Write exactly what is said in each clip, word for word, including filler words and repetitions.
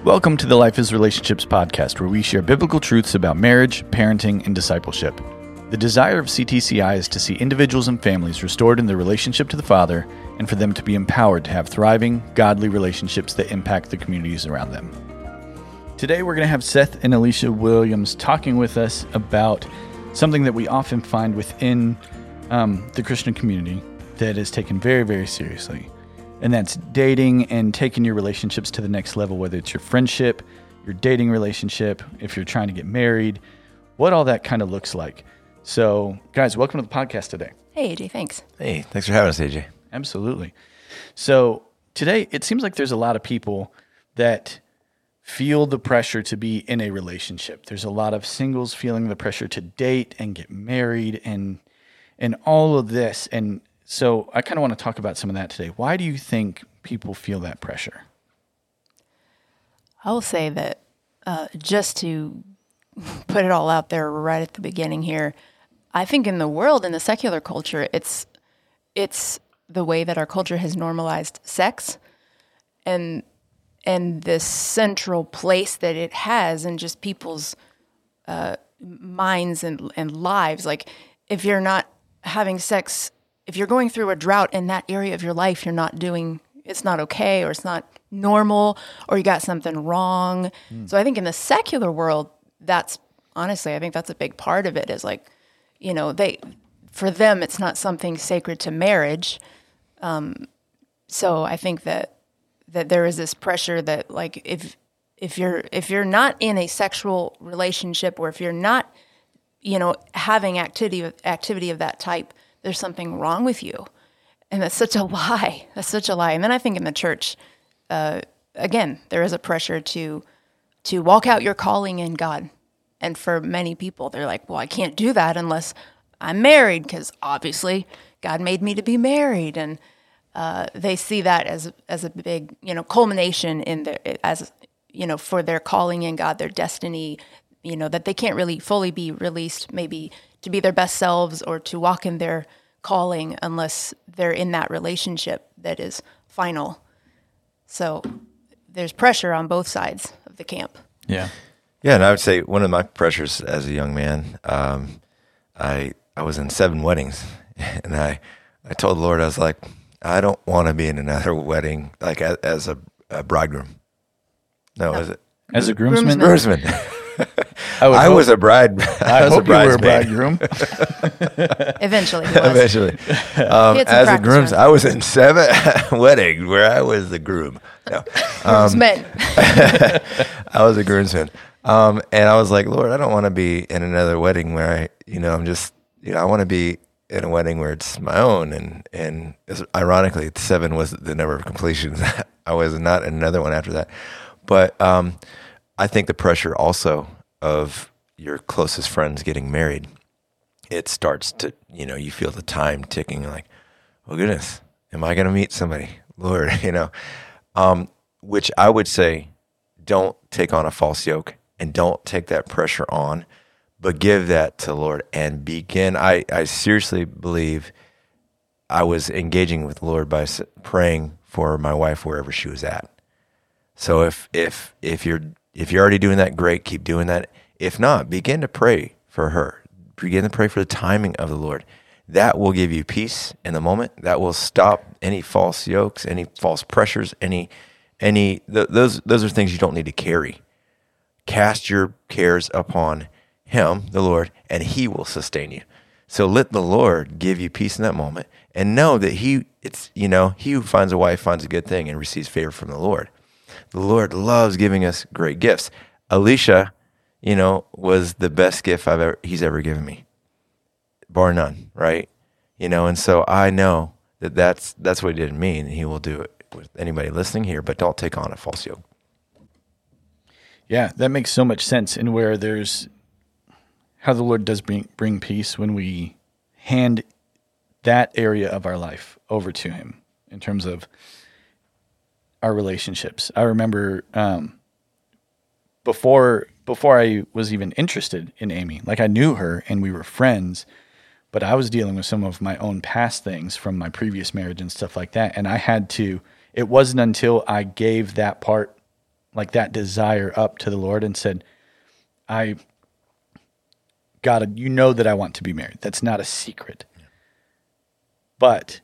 Welcome to the Life is Relationships podcast, where we share biblical truths about marriage, parenting, and discipleship. The desire of C T C I is to see individuals and families restored in their relationship to the Father, and for them to be empowered to have thriving, godly relationships that impact the communities around them. Today, we're going to have Seth and Alicia Williams talking with us about something that we often find within um, the Christian community that is taken very, very seriously. And that's dating and taking your relationships to the next level, whether it's your friendship, your dating relationship, if you're trying to get married, what all that kind of looks like. So, guys, welcome to the podcast today. Hey, A J, thanks. Hey, thanks for having us, A J. Absolutely. So, today, it seems like there's a lot of people that feel the pressure to be in a relationship. There's a lot of singles feeling the pressure to date and get married and and all of this. And so I kind of want to talk about some of that today. Why do you think people feel that pressure? I will say that uh, just to put it all out there right at the beginning here, I think in the world, in the secular culture, it's it's the way that our culture has normalized sex and and this central place that it has in just people's uh, minds and, and lives. Like, if you're not having sex, if you're going through a drought in that area of your life, you're not doing, it's not okay, or it's not normal, or you got something wrong. Mm. So I think in the secular world, that's, honestly, I think that's a big part of it, is like, you know, they, for them, it's not something sacred to marriage. Um, so I think that that there is this pressure that, like, if if you're if you're not in a sexual relationship, or if you're not, you know, having activity activity of that type, there's something wrong with you. And that's such a lie. That's such a lie. And then I think in the church, uh, again, there is a pressure to to walk out your calling in God. And for many people, they're like, well, I can't do that unless I'm married, because obviously God made me to be married. And uh, they see that as as a big, you know, culmination in their, as, you know, for their calling in God, their destiny, you know, that they can't really fully be released maybe to be their best selves or to walk in their calling unless they're in that relationship that is final. So there's pressure on both sides of the camp. Yeah. Yeah, and I would say one of my pressures as a young man, um, I I was in seven weddings, and I, I told the Lord, I was like, I don't want to be in another wedding, like as, as a, a bridegroom. No, No. is it? As a groomsman? Groomsman. I, I was a bride. I, I was hope a you were a bridesmaid. Eventually. Eventually. He was. Eventually. Um, He had some as a practice groom, runs. I was in seven weddings where I was the groom. No. Um, Groomsmen. I was a groomsman. Um, and I was like, Lord, I don't want to be in another wedding where I, you know, I'm just, you know, I want to be in a wedding where it's my own. And, and it's, ironically, seven was the number of completions. I was not in another one after that. But um, I think the pressure also of your closest friends getting married, it starts to, you know, you feel the time ticking, like, oh goodness, am I going to meet somebody? Lord, you know, um, which I would say, don't take on a false yoke and don't take that pressure on, but give that to the Lord and begin. I, I seriously believe I was engaging with the Lord by praying for my wife wherever she was at. So if if if you're if you're already doing that, great, keep doing that. If not, begin to pray for her. Begin to pray for the timing of the Lord. That will give you peace in the moment. That will stop any false yokes, any false pressures, any any th- those those are things you don't need to carry. Cast your cares upon Him, the Lord, and He will sustain you. So let the Lord give you peace in that moment, and know that He it's you know He who finds a wife finds a good thing and receives favor from the Lord. The Lord loves giving us great gifts. Alicia, you know, was the best gift I've ever He's ever given me, bar none. Right? You know, and so I know that that's that's what He did in me, and He will do it with anybody listening here. But don't take on a false yoke. Yeah, that makes so much sense. And where there's how the Lord does bring, bring peace when we hand that area of our life over to Him in terms of our relationships. I remember um, before before I was even interested in Amy, like I knew her and we were friends, but I was dealing with some of my own past things from my previous marriage and stuff like that. And I had to, it wasn't until I gave that part like that desire up to the Lord and said, I, God, you know that I want to be married. That's not a secret. Yeah. But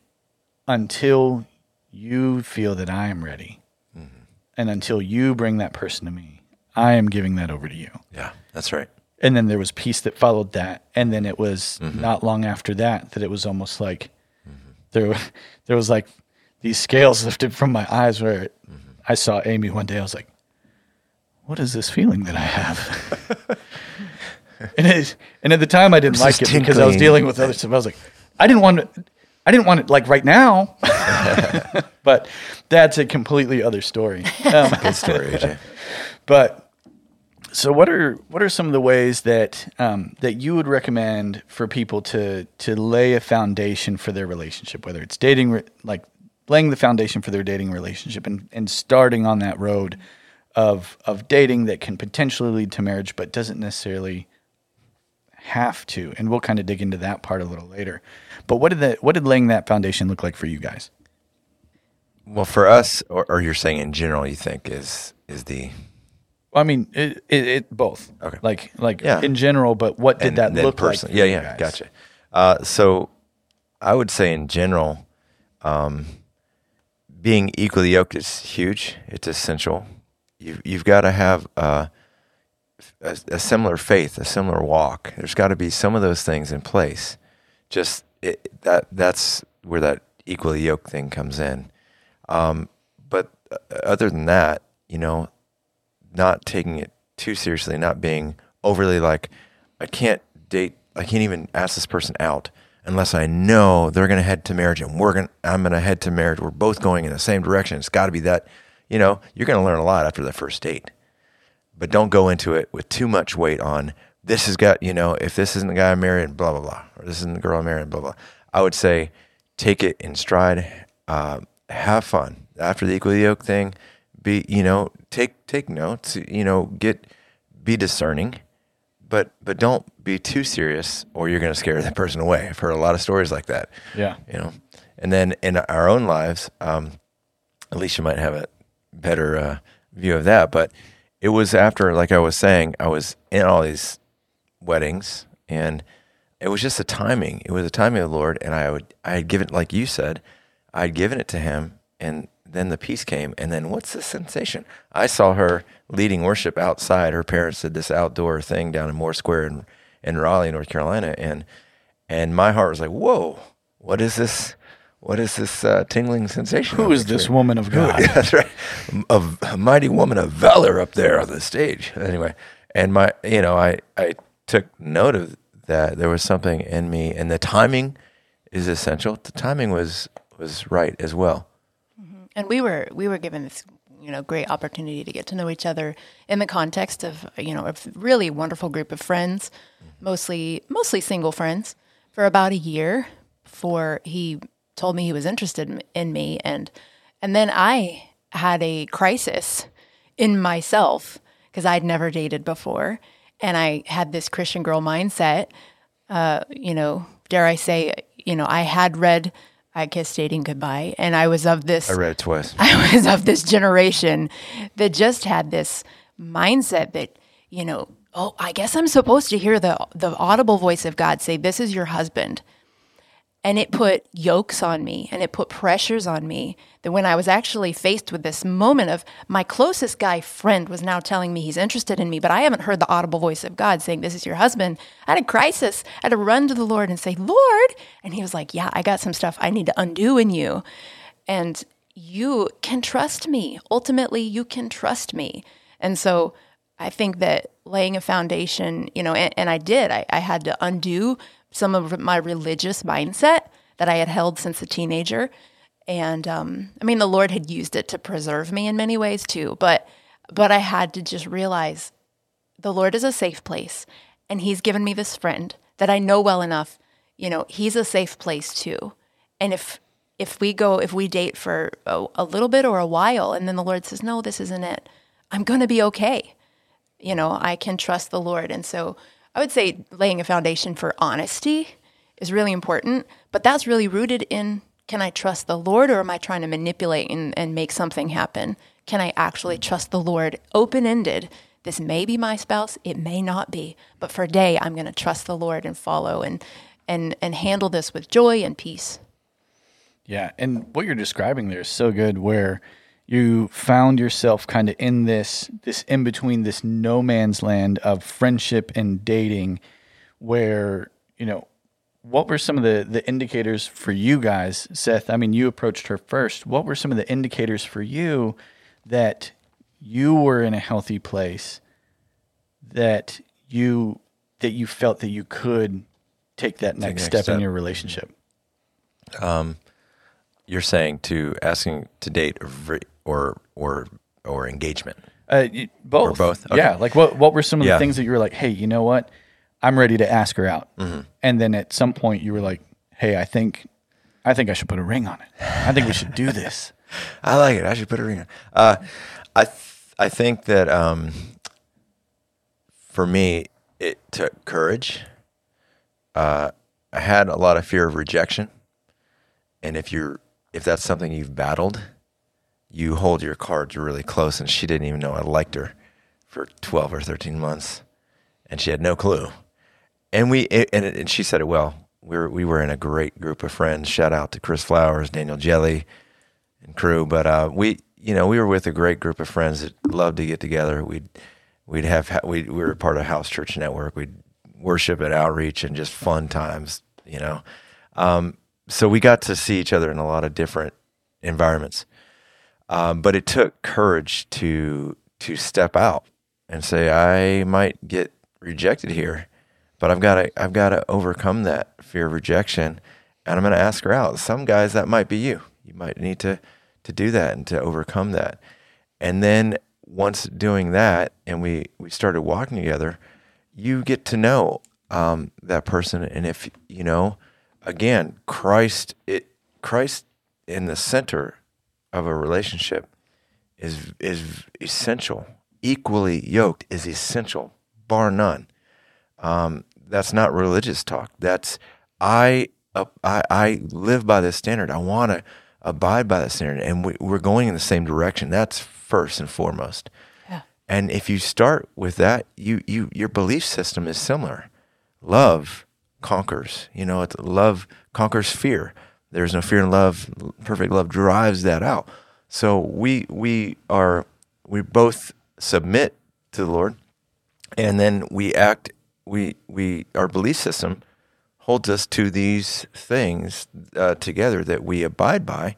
until you feel that I am ready, mm-hmm. and until you bring that person to me, I am giving that over to you. Yeah, that's right. And then there was peace that followed that. And then it was mm-hmm. not long after that, that it was almost like mm-hmm. there, there was like these scales lifted from my eyes where it, mm-hmm. I saw Amy one day. I was like, what is this feeling that I have? and it, and at the time I didn't like it tinkling. Because I was dealing with other stuff. I was like, I didn't want to, I didn't want it like right now, but that's a completely other story. Um, Good story, A J. But so, what are what are some of the ways that um, that you would recommend for people to to lay a foundation for their relationship, whether it's dating, like laying the foundation for their dating relationship, and, and starting on that road of of dating that can potentially lead to marriage, but doesn't necessarily have to. And we'll kind of dig into that part a little later. But what did that what did laying that foundation look like for you guys? Well, for us, or, or you're saying in general, you think is is the I mean, it, it, it both. Okay. Like, like yeah. in general, but what did and, that and look personally. like? Yeah, yeah, gotcha. Uh, so, I would say in general, um, being equally yoked is huge. It's essential. You've you've got to have uh, a, a similar faith, a similar walk. There's got to be some of those things in place. Just it, that that's where that equally yoked thing comes in. Um, but other than that, you know. Not taking it too seriously, not being overly like, I can't date, I can't even ask this person out unless I know they're going to head to marriage and we're going I'm going to head to marriage. We're both going in the same direction. It's got to be that, you know, you're going to learn a lot after the first date, but don't go into it with too much weight on this has got, you know, if this isn't the guy I'm marrying, blah, blah, blah, or this isn't the girl I'm marrying, blah, blah. I would say take it in stride, uh, have fun after the equally yoked thing. Be, you know, take take notes, you know, get be discerning, but but don't be too serious or you're going to scare that person away. I've heard a lot of stories like that. Yeah. You know, and then in our own lives, um, Alicia might have a better uh, view of that, but it was after, like I was saying, I was in all these weddings and it was just a timing. It was a timing of the Lord, and I would I had given, like you said, I had given it to him, and then the peace came, and then what's the sensation? I saw her leading worship outside. Her parents did this outdoor thing down in Moore Square in, in Raleigh, North Carolina, and and my heart was like, whoa, what is this? What is this uh, tingling sensation? Who is this woman of God? Yeah, that's right, a, a mighty woman of valor up there on the stage. Anyway, and my, you know, I I took note of that. There was something in me, and the timing is essential. The timing was was right as well. And we were we were given this, you know, great opportunity to get to know each other in the context of, you know, a really wonderful group of friends, mm-hmm. mostly mostly single friends, for about a year before he told me he was interested in me, and and then I had a crisis in myself because I'd never dated before, and I had this Christian girl mindset. Uh, you know, dare I say, you know, I had read I Kissed Dating Goodbye, and I was of this. I read it twice. I was of this generation that just had this mindset that, you know, oh, I guess I'm supposed to hear the the audible voice of God say, "This is your husband," and it put yokes on me, and it put pressures on me. That when I was actually faced with this moment of my closest guy friend was now telling me he's interested in me, but I haven't heard the audible voice of God saying, "This is your husband," I had a crisis. I had to run to the Lord and say, "Lord," and he was like, "Yeah, I got some stuff I need to undo in you, and you can trust me. Ultimately, you can trust me." And so I think that laying a foundation, you know, and, and I did. I, I had to undo some of my religious mindset that I had held since a teenager. And, um, I mean, the Lord had used it to preserve me in many ways too, but, but I had to just realize the Lord is a safe place, and he's given me this friend that I know well enough, you know, he's a safe place too. And if, if we go, if we date for a, a little bit or a while, and then the Lord says, "No, this isn't it," I'm going to be okay. You know, I can trust the Lord. And so I would say laying a foundation for honesty is really important, but that's really rooted in, can I trust the Lord, or am I trying to manipulate and, and make something happen? can I actually trust the Lord open-ended? This may be my spouse, it may not be, but for a day, I'm going to trust the Lord and follow and and and handle this with joy and peace. Yeah, and what you're describing there is so good, where you found yourself kind of in this this in between, this no man's land of friendship and dating, where, you know, what were some of the, the indicators for you guys, Seth? I mean, you approached her first. What were some of the indicators for you that you were in a healthy place, that you that you felt that you could take that next, next step, step in your relationship? Um, you're saying to asking to date or or or, or engagement? Uh, you- both. Or both? Okay. Yeah. Like what, what were some of Yeah. the things that you were like, hey, you know what? I'm ready to ask her out. Mm-hmm. And then at some point you were like, hey, I think, I think I should put a ring on it. I think we should do this. I like it. I should put a ring on. Uh, I th- I think that um, for me, it took courage. Uh, I had a lot of fear of rejection, and if you're if that's something you've battled, you hold your cards really close. And she didn't even know I liked her for twelve or thirteen months, and she had no clue. And we it, and, it, and she said it well. We were we were in a great group of friends. Shout out to Chris Flowers, Daniel Jelly, and crew. But uh, we, you know, we were with a great group of friends that loved to get together. We'd we'd have we we were part of House Church Network. We'd worship at outreach and just fun times, you know. Um, so we got to see each other in a lot of different environments. Um, but it took courage to to step out and say, I might get rejected here, but I've got to I've got to overcome that fear of rejection, and I'm going to ask her out. Some guys, that might be you. You might need to to do that and to overcome that. And then once doing that, and we we started walking together, you get to know um, that person, and if you know, again, Christ it Christ in the center of a relationship is is essential. Equally yoked is essential, bar none. Um, that's not religious talk. That's I uh, I, I live by this standard. I want to abide by that standard, and we, we're going in the same direction. That's first and foremost. Yeah. And if you start with that, you you your belief system is similar. Love conquers. You know, it's love conquers fear. There's no fear in love. Perfect love drives that out. So we we are we both submit to the Lord, and then we act. We we our belief system holds us to these things uh, together that we abide by,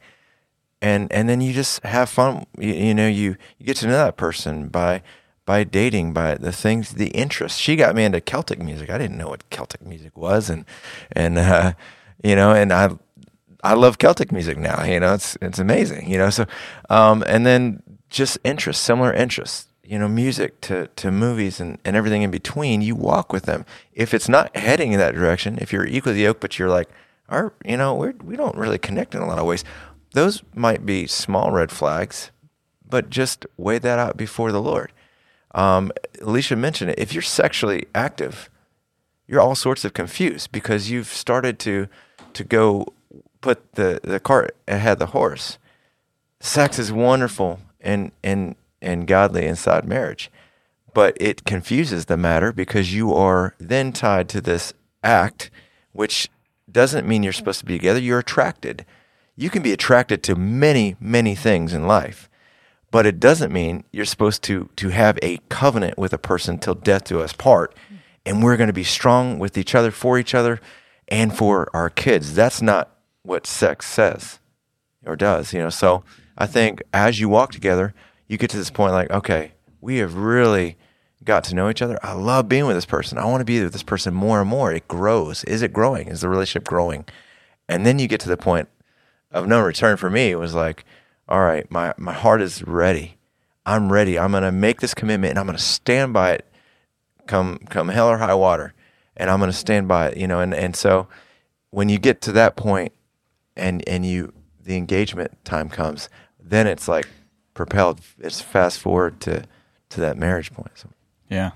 and and then you just have fun. You, you know, you, you get to know that person by by dating, by the things, the interests. She got me into Celtic music. I didn't know what Celtic music was, and and uh, you know, and I. I love Celtic music now, you know, it's it's amazing, you know, so, um, and then just interests, similar interests, you know, music to, to movies and, and everything in between, you walk with them. If it's not heading in that direction, if you're equally yoked, but you're like, our, you know, we're, we don't really connect in a lot of ways, those might be small red flags, but just weigh that out before the Lord. Um, Alicia mentioned it. If you're sexually active, you're all sorts of confused because you've started to, to go put the, the cart ahead of the horse. Sex is wonderful and, and, and godly inside marriage, but it confuses the matter because you are then tied to this act, which doesn't mean you're supposed to be together. You're attracted. You can be attracted to many, many things in life, but it doesn't mean you're supposed to, to have a covenant with a person till death do us part. And we're going to be strong with each other, for each other, and for our kids. That's not what sex says or does, you know. So I think as you walk together, you get to this point like, okay, we have really got to know each other. I love being with this person. I want to be with this person more and more. It grows. Is it growing? Is the relationship growing? And then you get to the point of no return. For me, it was like, all right, my, my heart is ready. I'm ready. I'm going to make this commitment, and I'm going to stand by it come come hell or high water, and I'm going to stand by it, you know. And, and so when you get to that point, and and you the engagement time comes, then it's like propelled. It's fast forward to to that marriage point. So. Yeah.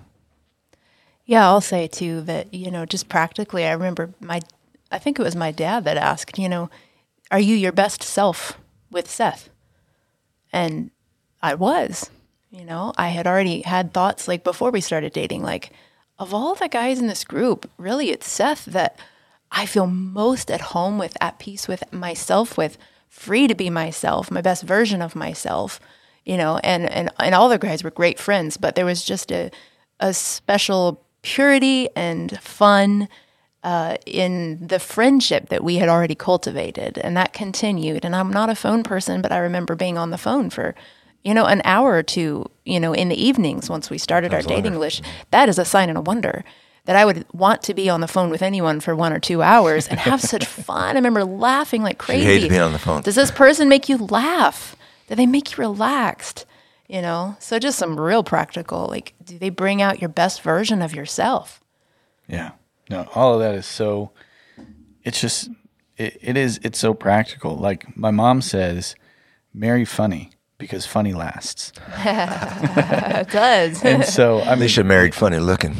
Yeah, I'll say too that, you know, just practically, I remember my, I think it was my dad that asked, you know, are you your best self with Seth? And I was, you know, I had already had thoughts like before we started dating, like of all the guys in this group, really it's Seth that I feel most at home with, at peace with myself, with, free to be myself, my best version of myself, you know, and, and, and all the guys were great friends, but there was just a, a special purity and fun uh, in the friendship that we had already cultivated, and that continued. And I'm not a phone person, but I remember being on the phone for, you know, an hour or two, you know, in the evenings once we started our dating list. That is a sign and a wonder that I would want to be on the phone with anyone for one or two hours and have such fun. I remember laughing like crazy. You hate to be on the phone. Does this person make you laugh? Do they make you relaxed? You know, so just some real practical, like, do they bring out your best version of yourself? Yeah. No, all of that is so, it's just, it, it is, it's so practical. Like my mom says, marry funny because funny lasts. It does. And so, I mean, they should have married funny looking.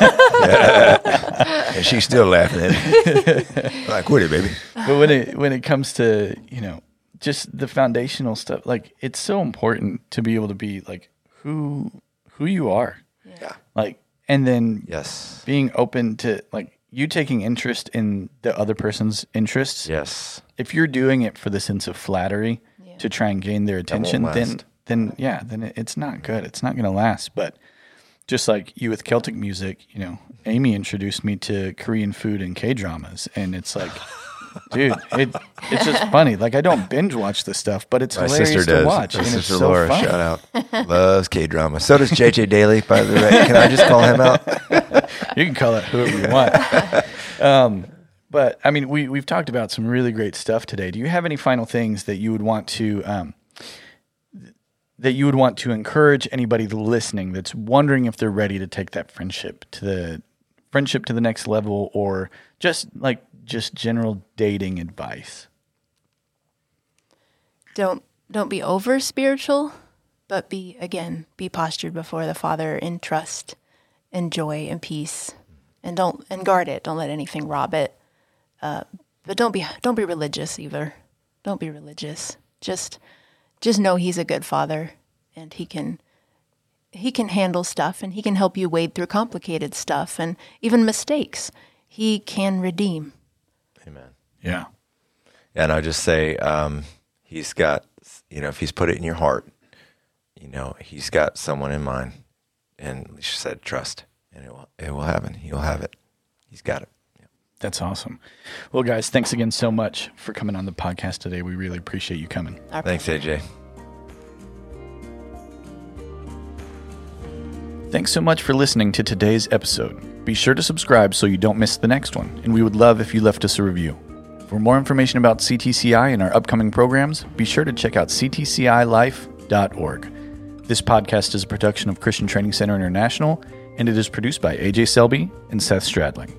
And she's still laughing at it. Like, quit it, baby. But when it, when it comes to, you know, just the foundational stuff, like it's so important to be able to be like who, who you are. Yeah. Like, and then yes, being open to like you taking interest in the other person's interests. Yes. If you're doing it for the sense of flattery yeah. to try and gain their attention, then, then yeah, then it, it's not good. It's not going to last. But just like you with Celtic music, you know, Amy introduced me to Korean food and K-dramas, and it's like, dude, it, it's just funny. Like I don't binge watch this stuff, but it's My hilarious sister to does. watch. My and sister it's so Laura, fun. shout out, loves K-drama. So does J J Daly, by the way. Can I just call him out? You can call it whoever you want. Um, but I mean, we we've talked about some really great stuff today. Do you have any final things that you would want to um, that you would want to encourage anybody listening that's wondering if they're ready to take that friendship to the friendship to the next level, or just like just general dating advice? Don't don't be over spiritual, but be again be postured before the Father in trust and joy and peace, and don't and guard it. Don't let anything rob it. Uh, but don't be don't be religious either. Don't be religious. Just just know He's a good Father, and He can He can handle stuff, and He can help you wade through complicated stuff and even mistakes. He can redeem. Amen. Yeah. Yeah, and I'll just say, um, He's got, you know, if He's put it in your heart, you know, He's got someone in mind, and she said, trust, and it will, it will happen. He'll have it. He's got it. Yeah. That's awesome. Well, guys, thanks again so much for coming on the podcast today. We really appreciate you coming. Our Thanks, pleasure. A J. Thanks so much for listening to today's episode. Be sure to subscribe so you don't miss the next one, and we would love if you left us a review. For more information about C T C I and our upcoming programs, be sure to check out c t c i life dot org. This podcast is a production of Christian Training Center International, and it is produced by A J Selby and Seth Stradling.